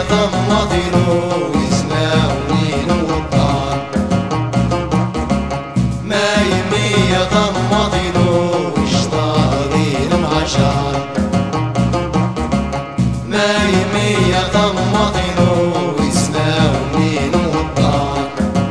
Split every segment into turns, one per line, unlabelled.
ضمضينو يسمعوني نوطان ما يمي ضمضينو اشطاغين العشان ما يمي ضمضينو يسمعوني نوطان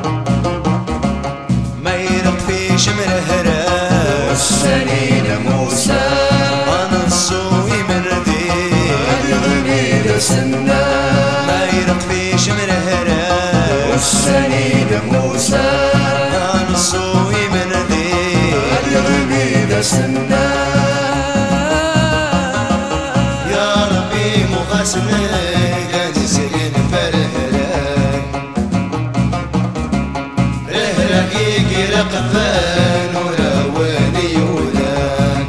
ما يرق في شمر هرا
والسنين موسى
ونصوي مردي
الغميل سنة
ما يرق في شمر هرا
والسنين موسى
ونصوي مردي
الغميل سنة
يا ربي مغسلك نسكن فرهرك رهرك يقرق فان وراواني ولان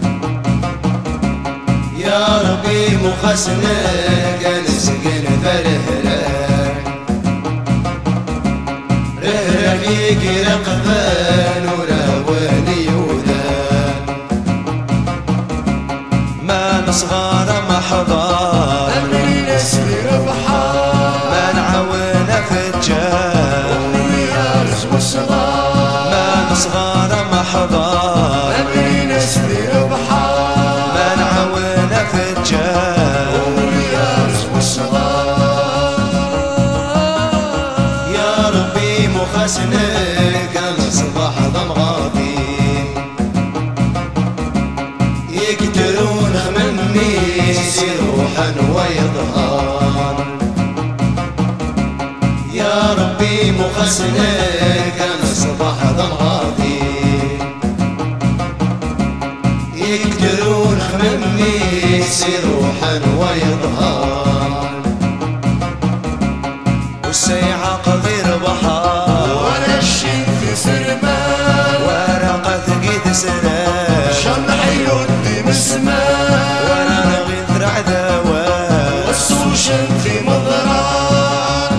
يا ربي مغسلك نسكن فرهرك رهرك يقرق فان وراواني ولان ما نصغر محضار
أمري نسير بحار
ما نعاون فجار
ويارز والصغار
ما نصغر محضار
أمري نسير بحار
ما نعاون فجار
ويارز والصغار
يا ربي مخسنك الصباح ضم غاضي يقدرون مني روحا ويظهر يا ربي مخسنك الصباح ضم غاضي يقدرون مني روحا ويظهر والسيعة قدير بحار
ولا الشين في سرمان
ورقة قيد سلام
شمح يودي مسمان
ولا نغيث رعداوان
والسوشن في مضران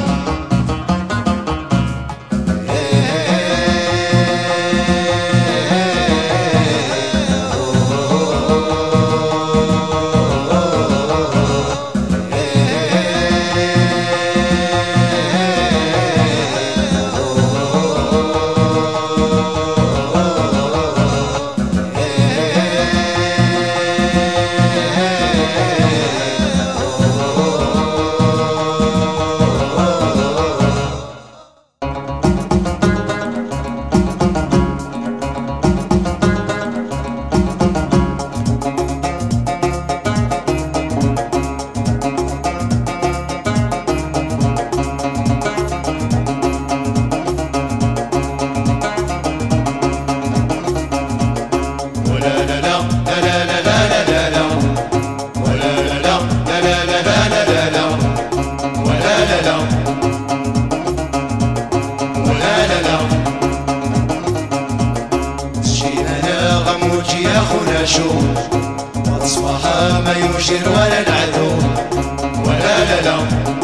يا خونا شوف واصبح ما يشير ولا العدو ولا لا لا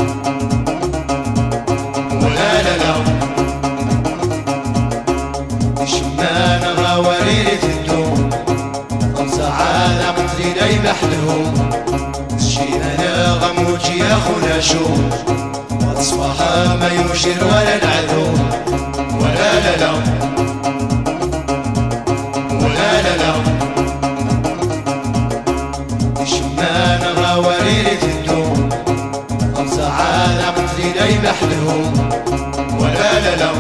ولا لا لا شمان غوارير في الدوم خمسة عالم قتلي محلهم شينا غموج يا خونا شوف واصبح ما يشير ولا العدو ولا لا لا ولا لا لا شمان غوارير في الدوم خمسة عالم قتلي محلهم ولا لا لا